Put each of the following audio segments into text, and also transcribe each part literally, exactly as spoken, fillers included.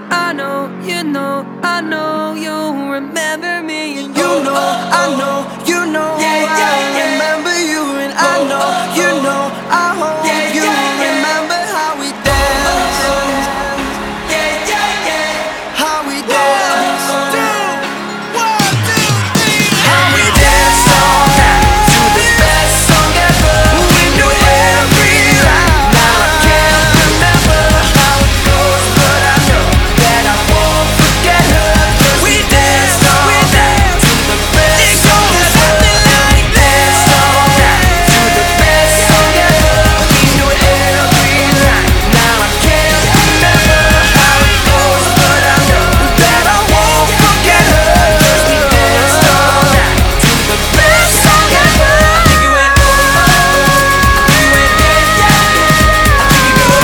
I know, you know, I know you remember me, and you know, I know, you know, I remember you, and I know, you know, I hope you remember how we danced, how we danced, how we danced all night to the best song ever. We knew every line. Now I can't remember how it goes, but I know that I won't forget her. 'Cause we danced all night to the best song ever. We danced all night to the best song ever. We knew every line. Now I can't remember how it goes, but I know that I won't forget her. 'Cause we danced all night to the best song ever. I think you went, oh, I think you went, yeah, yeah. I think you go.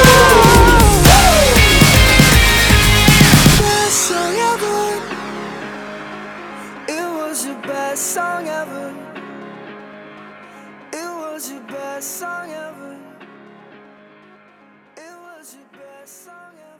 Best song ever. It was your best song ever. It was your best song ever. It was your best song ever.